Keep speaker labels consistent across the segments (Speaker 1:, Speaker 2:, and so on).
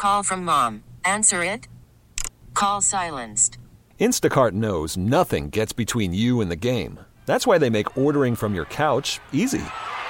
Speaker 1: call from mom. Answer it. Call silenced.
Speaker 2: Instacart knows nothing gets between you and the game. That's why they make ordering from your couch easy.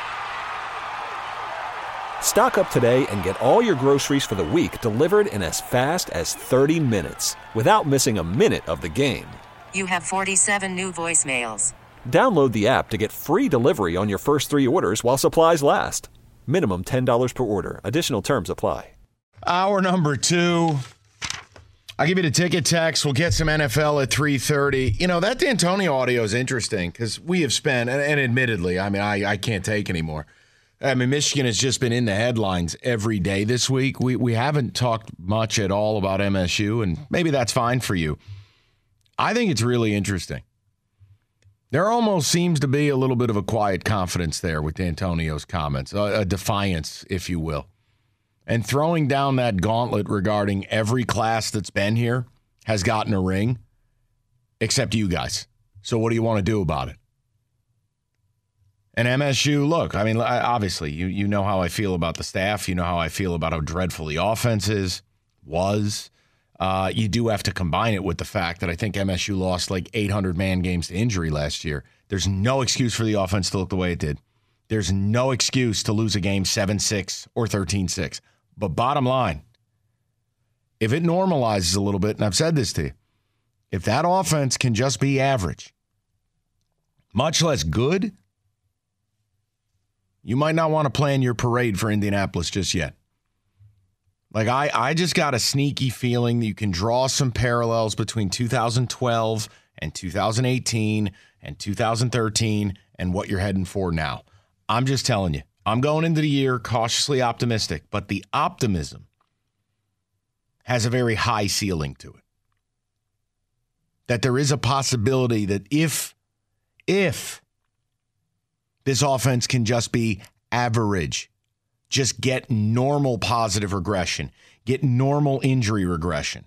Speaker 2: Stock up today and get all your groceries for the week delivered in as fast as 30 minutes without missing a minute of the game.
Speaker 1: You have 47 new voicemails.
Speaker 2: Download the app to get free delivery on your first 3 orders while supplies last. Minimum $10 per order. Additional terms apply.
Speaker 3: Hour number 2. I'll give you the ticket text. We'll get some NFL at 3:30. You know, that D'Antonio audio is interesting because we have spent, and admittedly, I mean, I can't take anymore. I mean, Michigan has just been in the headlines every day this week. We haven't talked much at all about MSU, and maybe that's fine for you. I think it's really interesting. There almost seems to be a little bit of a quiet confidence there with D'Antonio's comments, a defiance, if you will. And throwing down that gauntlet regarding every class that's been here has gotten a ring, except you guys. So what do you want to do about it? And MSU, look, I mean, obviously, you know how I feel about the staff. You know how I feel about how dreadful the offense was. You do have to combine it with the fact that I think MSU lost like 800 man games to injury last year. There's no excuse for the offense to look the way it did. There's no excuse to lose a game 7-6 or 13-6. But bottom line, if it normalizes a little bit, and I've said this to you, if that offense can just be average, much less good, you might not want to plan your parade for Indianapolis just yet. Like, I just got a sneaky feeling that you can draw some parallels between 2012 and 2018 and 2013 and what you're heading for now. I'm just telling you. I'm going into the year cautiously optimistic, but the optimism has a very high ceiling to it. That there is a possibility that if this offense can just be average, just get normal positive regression, get normal injury regression,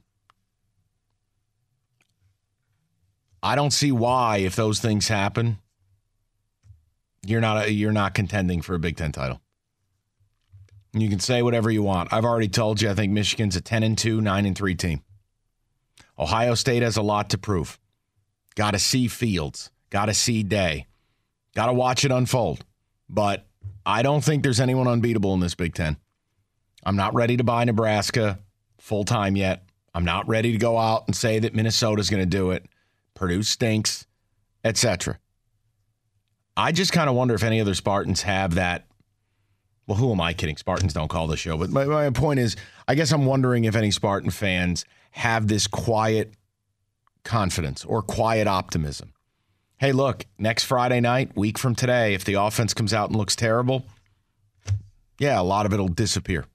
Speaker 3: I don't see why, if those things happen, you're not contending for a Big Ten title. You can say whatever you want. I've already told you I think Michigan's a 10-2, 9-3 team. Ohio State has a lot to prove. Got to see Fields. Got to see Day. Got to watch it unfold. But I don't think there's anyone unbeatable in this Big Ten. I'm not ready to buy Nebraska full-time yet. I'm not ready to go out and say that Minnesota's going to do it. Purdue stinks, etc. I just kind of wonder if any other Spartans have that. Well, who am I kidding? Spartans don't call the show. But my point is, I guess I'm wondering if any Spartan fans have this quiet confidence or quiet optimism. Hey, look, next Friday night, week from today, if the offense comes out and looks terrible, yeah, a lot of it will disappear.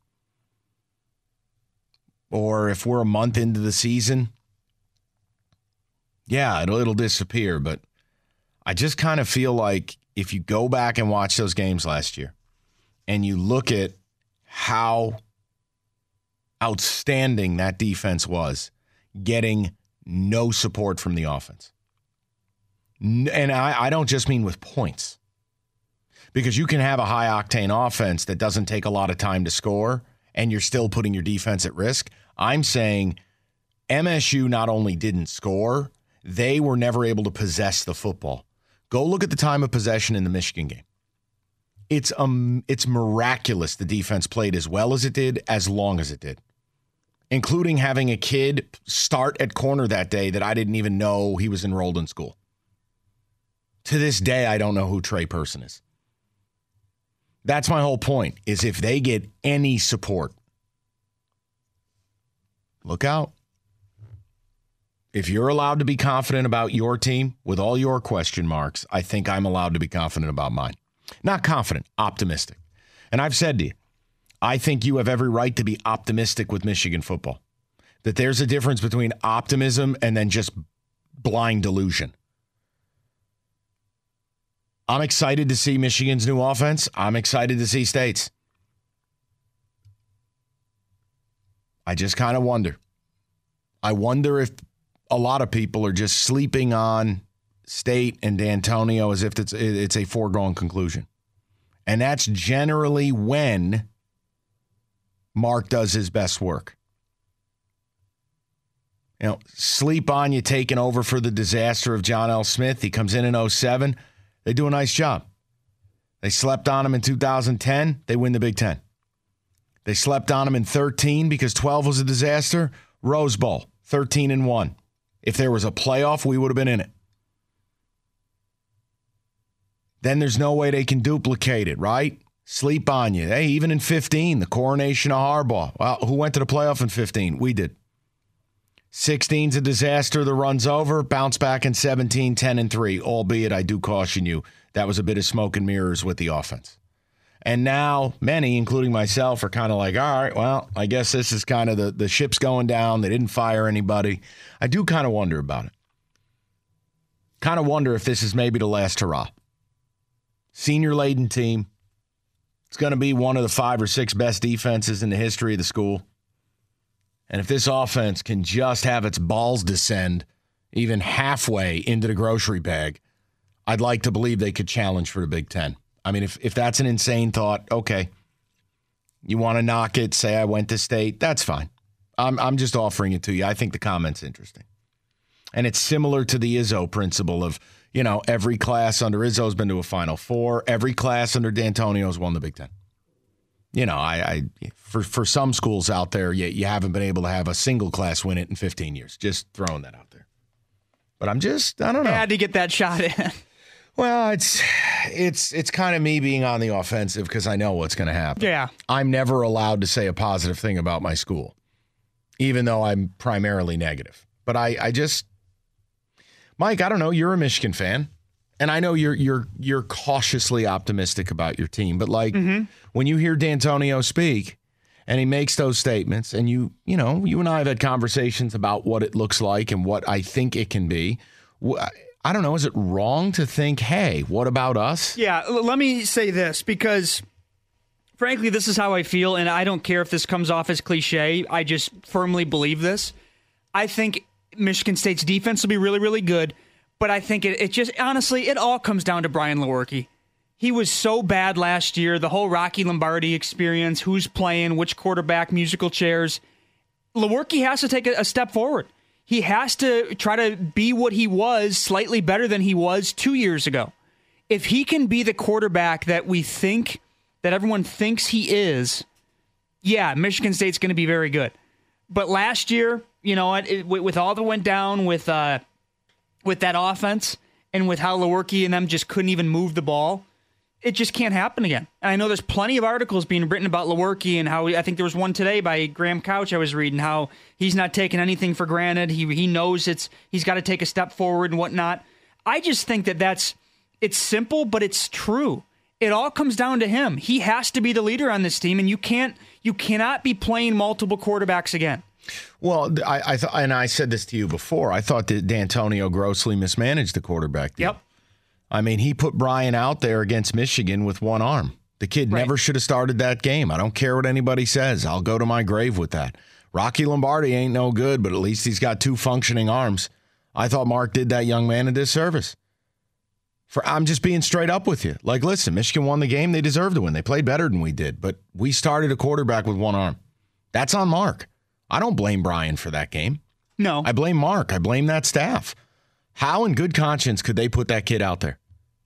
Speaker 3: Or if we're a month into the season, yeah, it'll disappear. But I just kind of feel like if you go back and watch those games last year and you look at how outstanding that defense was, getting no support from the offense. And I don't just mean with points, because you can have a high-octane offense that doesn't take a lot of time to score and you're still putting your defense at risk. I'm saying MSU not only didn't score, they were never able to possess the football. Go look at the time of possession in the Michigan game. It's miraculous the defense played as well as it did, as long as it did, including having a kid start at corner that day that I didn't even know he was enrolled in school. To this day, I don't know who Trey Person is. That's my whole point, is if they get any support, look out. If you're allowed to be confident about your team with all your question marks, I think I'm allowed to be confident about mine. Not confident, optimistic. And I've said to you, I think you have every right to be optimistic with Michigan football. That there's a difference between optimism and then just blind delusion. I'm excited to see Michigan's new offense. I'm excited to see State's. I just kind of wonder. I wonder if a lot of people are just sleeping on State and D'Antonio as if it's a foregone conclusion. And that's generally when Mark does his best work. sleep on you taking over for the disaster of John L. Smith. He comes in 2007. They do a nice job. They slept on him in 2010. They win the Big Ten. They slept on him in 2013 because 2012 was a disaster. Rose Bowl, 13-1. If there was a playoff, we would have been in it. Then there's no way they can duplicate it, right? Sleep on you. Hey, even in 2015, the coronation of Harbaugh. Well, who went to the playoff in 2015? We did. 16's a disaster. The run's over. Bounce back in 17, 10-3. Albeit, I do caution you, that was a bit of smoke and mirrors with the offense. And now many, including myself, are kind of like, all right, well, I guess this is kind of the ship's going down. They didn't fire anybody. I do kind of wonder about it. Kind of wonder if this is maybe the last hurrah. Senior-laden team. It's going to be one of the 5 or 6 best defenses in the history of the school. And if this offense can just have its balls descend even halfway into the grocery bag, I'd like to believe they could challenge for the Big Ten. I mean, if that's an insane thought, okay. You want to knock it, say I went to state, that's fine. I'm just offering it to you. I think the comment's interesting. And it's similar to the Izzo principle of, every class under Izzo's been to a Final Four. Every class under D'Antonio's won the Big Ten. For some schools out there, you haven't been able to have a single class win it in 15 years. Just throwing that out there. But I don't know.
Speaker 4: I had to get that shot in.
Speaker 3: Well, it's kind of me being on the offensive because I know what's going to happen.
Speaker 4: Yeah.
Speaker 3: I'm never allowed to say a positive thing about my school, even though I'm primarily negative. But I just, Mike, I don't know. You're a Michigan fan, and I know you're cautiously optimistic about your team. But when you hear D'Antonio speak, and he makes those statements, and you and I have had conversations about what it looks like and what I think it can be. I don't know. Is it wrong to think, hey, what about us?
Speaker 4: Yeah, let me say this, because frankly, this is how I feel, and I don't care if this comes off as cliche. I just firmly believe this. I think Michigan State's defense will be really, really good, but I think it just, honestly, it all comes down to Brian Lewerke. He was so bad last year, the whole Rocky Lombardi experience, who's playing, which quarterback, musical chairs. Lewerke has to take a step forward. He has to try to be what he was, slightly better than he was 2 years ago. If he can be the quarterback that that everyone thinks he is, yeah, Michigan State's going to be very good. But last year, with all that went down with that offense and with how Lewerke and them just couldn't even move the ball, it just can't happen again. And I know there's plenty of articles being written about Lewerke and how, I think there was one today by Graham Couch I was reading, how he's not taking anything for granted. He knows he's got to take a step forward and whatnot. I just think it's simple, but it's true. It all comes down to him. He has to be the leader on this team, and you cannot be playing multiple quarterbacks again.
Speaker 3: Well, I said this to you before. I thought that D'Antonio grossly mismanaged the quarterback deal.
Speaker 4: Yep.
Speaker 3: I mean, he put Brian out there against Michigan with one arm. The kid never should have started that game. I don't care what anybody says. I'll go to my grave with that. Rocky Lombardi ain't no good, but at least he's got 2 functioning arms. I thought Mark did that young man a disservice. I'm just being straight up with you. Like, listen, Michigan won the game. They deserved to win. They played better than we did, but we started a quarterback with one arm. That's on Mark. I don't blame Brian for that game.
Speaker 4: No.
Speaker 3: I blame Mark. I blame that staff. How in good conscience could they put that kid out there?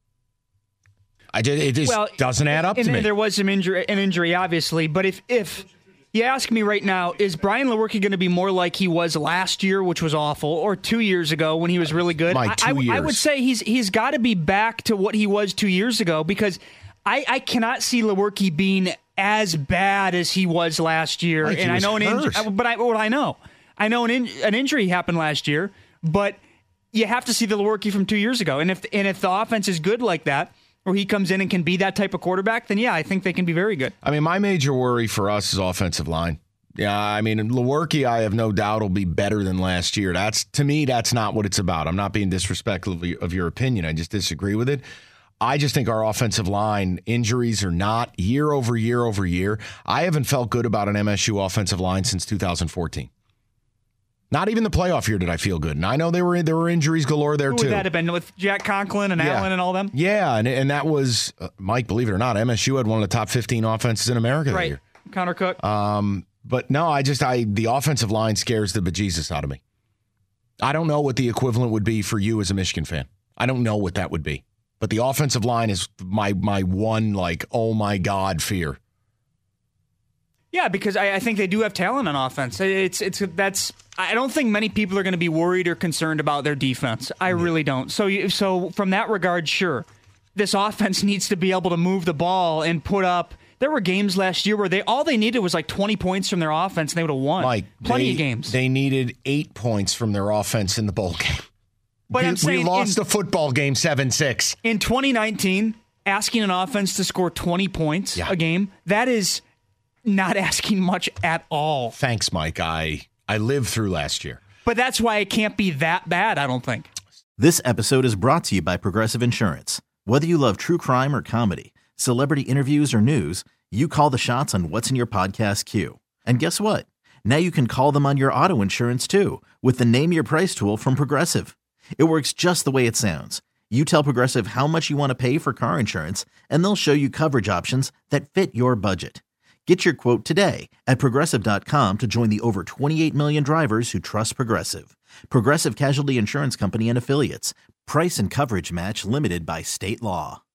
Speaker 3: It just doesn't add up to me.
Speaker 4: There was an injury, obviously. But if you ask me right now, is Brian Lewerke going to be more like he was last year, which was awful, or 2 years ago when he was really good?
Speaker 3: I
Speaker 4: would say he's got to be back to what he was 2 years ago, because I cannot see Lewerke being as bad as he was last year.
Speaker 3: Like,
Speaker 4: and I know I know an injury happened last year, but you have to see the Lewerke from 2 years ago. And if the offense is good like that, or he comes in and can be that type of quarterback, then yeah, I think they can be very good.
Speaker 3: I mean, my major worry for us is offensive line. Yeah, I mean, Lewerke, I have no doubt, will be better than last year. To me, that's not what it's about. I'm not being disrespectful of your opinion. I just disagree with it. I just think our offensive line, injuries or not, year over year, I haven't felt good about an MSU offensive line since 2014. Not even the playoff year did I feel good. And I know there were injuries galore there, too.
Speaker 4: Who would that have been, with Jack Conklin and Allen and all them?
Speaker 3: Yeah, and that was, Mike, believe it or not, MSU had one of the top 15 offenses in America that year.
Speaker 4: Connor Cook.
Speaker 3: But no, the offensive line scares the bejesus out of me. I don't know what the equivalent would be for you as a Michigan fan. I don't know what that would be. But the offensive line is my one, like, oh, my God, fear.
Speaker 4: Yeah, because I think they do have talent on offense. I don't think many people are going to be worried or concerned about their defense. I really don't. So from that regard, sure. This offense needs to be able to move the ball and put up. There were games last year where all they needed was like 20 points from their offense and they would have won.
Speaker 3: Mike,
Speaker 4: Plenty of games.
Speaker 3: They needed 8 points from their offense in the bowl game.
Speaker 4: But I'm saying
Speaker 3: we lost the football game 7-6.
Speaker 4: In 2019, asking an offense to score 20 points a game, that is not asking much at all.
Speaker 3: Thanks, Mike. I lived through last year.
Speaker 4: But that's why it can't be that bad, I don't think.
Speaker 5: This episode is brought to you by Progressive Insurance. Whether you love true crime or comedy, celebrity interviews or news, you call the shots on what's in your podcast queue. And guess what? Now you can call them on your auto insurance too with the Name Your Price tool from Progressive. It works just the way it sounds. You tell Progressive how much you want to pay for car insurance, and they'll show you coverage options that fit your budget. Get your quote today at Progressive.com to join the over 28 million drivers who trust Progressive. Progressive Casualty Insurance Company and Affiliates. Price and coverage match limited by state law.